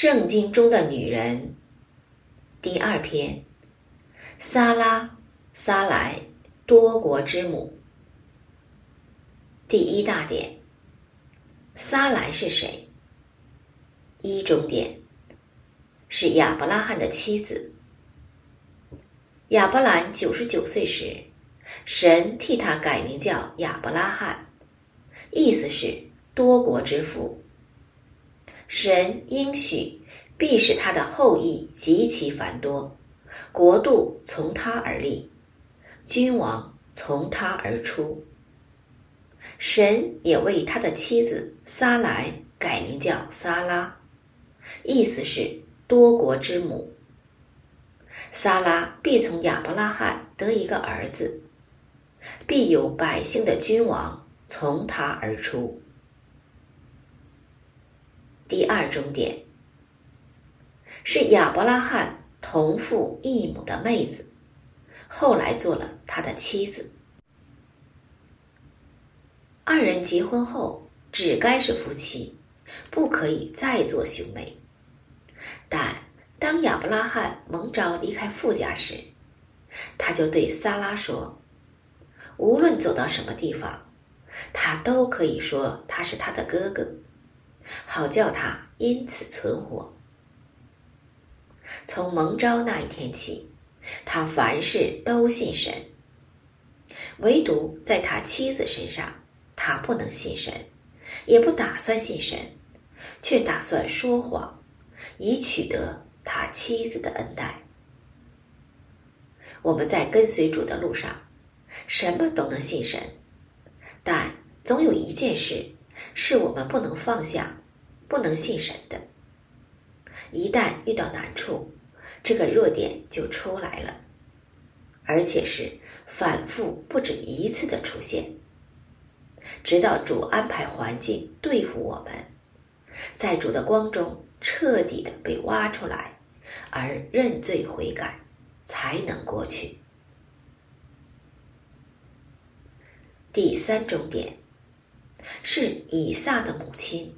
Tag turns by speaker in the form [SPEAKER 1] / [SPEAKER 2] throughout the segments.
[SPEAKER 1] 圣经中的女人，第2篇，撒拉、撒莱，多国之母。第1大点，撒莱是谁？1中点，是亚伯拉罕的妻子。亚伯兰99岁时，神替他改名叫亚伯拉罕，意思是多国之父。神应许必使他的后裔极其繁多，国度从他而立，君王从他而出。神也为他的妻子撒莱改名叫撒拉，意思是多国之母。撒拉必从亚伯拉罕得一个儿子，必有百姓的君王从他而出。第2中点，是亚伯拉罕同父异母的妹子，后来做了他的妻子。2人结婚后只该是夫妻，不可以再做兄妹。但当亚伯拉罕蒙召离开父家时，他就对撒拉说，无论走到什么地方，他都可以说他是他的哥哥，好叫他因此存活。从蒙召那一天起，他凡事都信神，唯独在他妻子身上，他不能信神，也不打算信神，却打算说谎，以取得他妻子的恩待。我们在跟随主的路上，什么都能信神，但总有一件事是我们不能放下，不能信神的。一旦遇到难处，这个弱点就出来了，而且是反复不止一次的出现，直到主安排环境对付我们，在主的光中彻底的被挖出来，而认罪悔改，才能过去。第3中点，是以撒的母亲。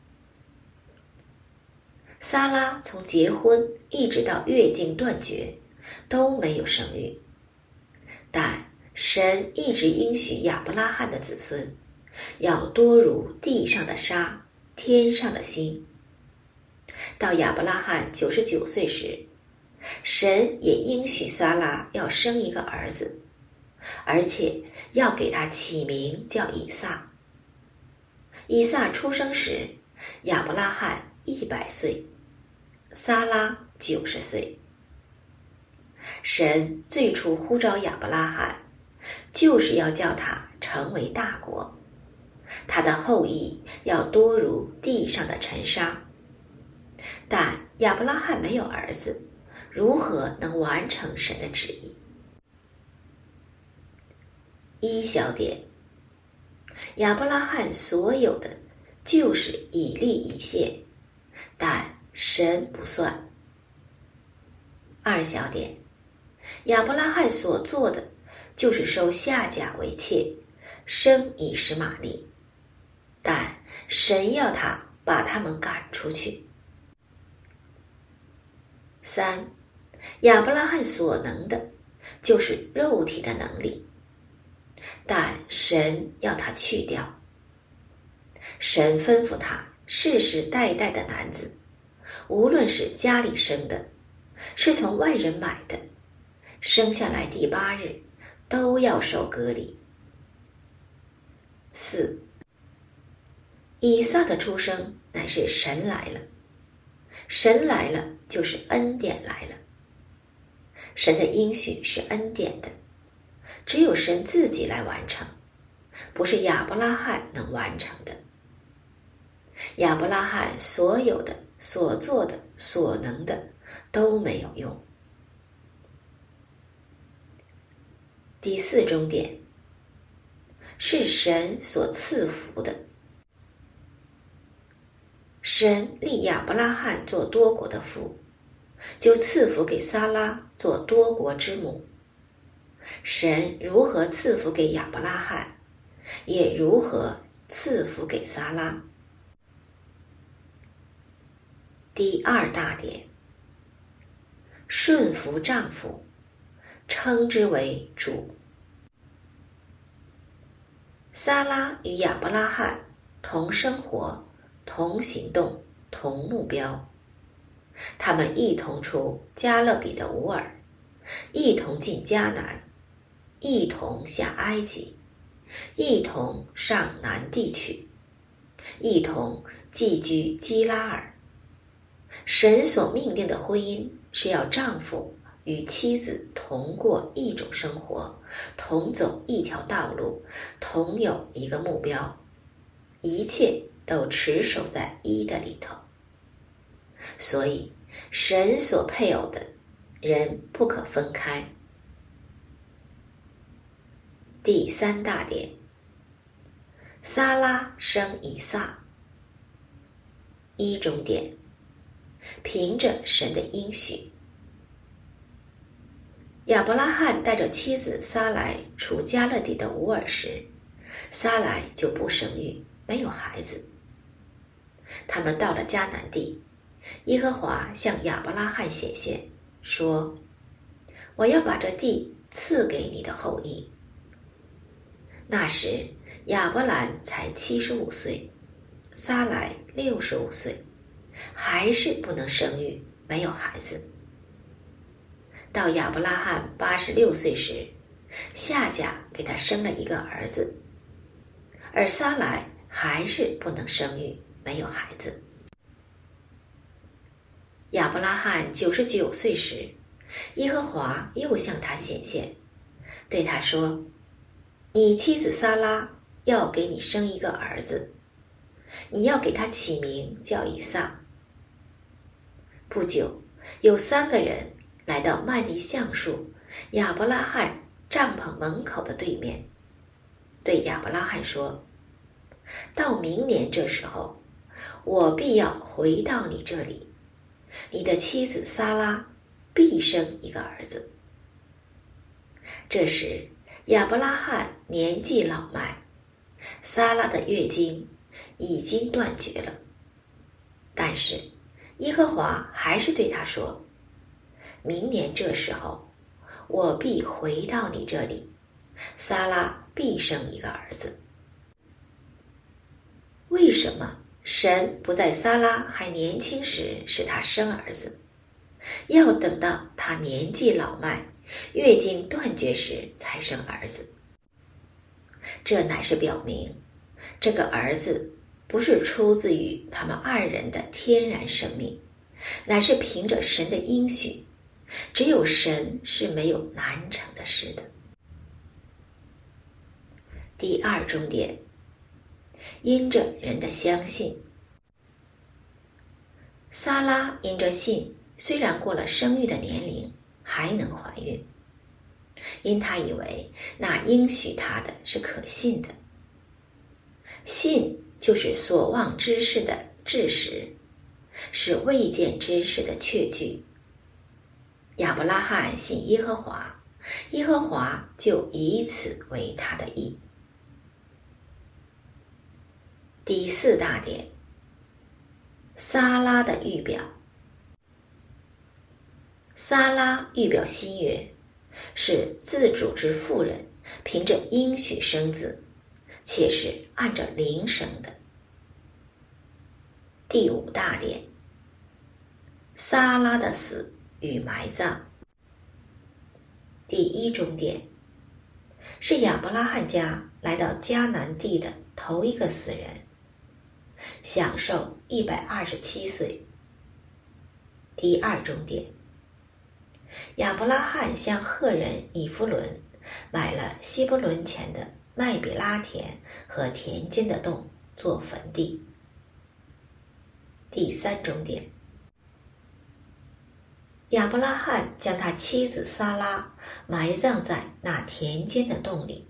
[SPEAKER 1] 撒拉从结婚一直到月经断绝都没有生育，但神一直应许亚伯拉罕的子孙要多如地上的沙，天上的星。到亚伯拉罕99岁时，神也应许撒拉要生一个儿子，而且要给他起名叫以撒。以撒出生时，亚伯拉罕100岁，撒拉90岁。神最初呼召亚伯拉罕，就是要叫他成为大国，他的后裔要多如地上的尘沙。但亚伯拉罕没有儿子，如何能完成神的旨意？1小点，亚伯拉罕所有的就是以利以谢，但神不算。2小点，亚伯拉罕所做的就是收夏甲为妾，生以实玛利，但神要他把他们赶出去。3，亚伯拉罕所能的就是肉体的能力，但神要他去掉。神吩咐他世世代代的男子，无论是家里生的，是从外人买的，生下来第8日都要受割礼。4，以撒的出生乃是神来了，神来了就是恩典来了。神的应许是恩典的，只有神自己来完成，不是亚伯拉罕能完成的。亚伯拉罕所有的、所做的、所能的都没有用。第4中点，是神所赐福的。神立亚伯拉罕做多国的父，就赐福给撒拉做多国之母。神如何赐福给亚伯拉罕，也如何赐福给撒拉。 第二大点，顺服丈夫，称之为主。撒拉与亚伯拉罕同生活、同行动、同目标，他们一同出加勒比的乌尔，一同进迦南，一同下埃及，一同上南地去，一同寄居基拉尔。神所命令的婚姻是要丈夫与妻子同过一种生活，同走一条道路，同有一个目标，一切都持守在一的里头。所以神所配偶的人不可分开。第三大点，撒拉生以撒。一中点，凭着神的应许，亚伯拉罕带着妻子撒来出加勒底的乌尔时，撒来就不生育，没有孩子。他们到了迦南地，耶和华向亚伯拉罕显现，说：我要把这地赐给你的后裔。那时亚伯兰才75岁，撒来65岁，还是不能生育，没有孩子。到亚伯拉罕86岁时，夏甲给他生了一个儿子，而撒来还是不能生育，没有孩子。亚伯拉罕99岁时，耶和华又向他显现，对他说：你妻子撒拉要给你生一个儿子，你要给他起名叫以撒。不久，有3个人来到曼利橡树亚伯拉罕帐篷门口的对面，对亚伯拉罕说：到明年这时候，我必要回到你这里，你的妻子撒拉必生一个儿子。这时亚伯拉罕年纪老迈，撒拉的月经已经断绝了，但是耶和华还是对他说：明年这时候，我必回到你这里，撒拉必生一个儿子。为什么神不在撒拉还年轻时使他生儿子，要等到他年纪老迈，月经断绝时才生儿子？这乃是表明，这个儿子不是出自于他们2人的天然生命，乃是凭着神的应许。只有神是没有难成的事的。第二重点，因着人的相信。撒拉因着信，虽然过了生育的年龄，还能怀孕，因他以为那应许他的是可信的。信就是所望之事的知识，是未见之事的确据。亚伯拉罕信耶和华，耶和华就以此为他的义。第4大点，撒拉的预表。撒拉预表新约，是自主之妇人，凭着应许生子，且是按着灵生的。第5大点，撒拉的死与埋葬。第1中点，是亚伯拉罕家来到迦南地的头一个死人，享受127岁。第2中点，亚伯拉罕向赫人以弗伦买了希伯伦前的麦比拉田和田间的洞做坟地。第3中点，亚伯拉罕将他妻子撒拉埋葬在那田间的洞里。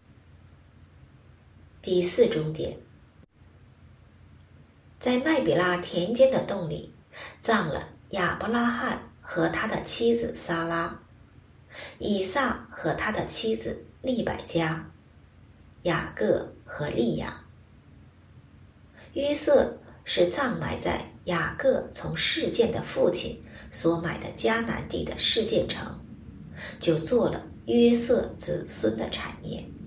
[SPEAKER 1] 第4中点，在麦比拉田间的洞里葬了亚伯拉罕和他的妻子撒拉，以撒和他的妻子利百加，雅各和利亚，约瑟是葬埋在雅各从示剑的父亲所买的迦南地的示剑城，就做了约瑟子孙的产业。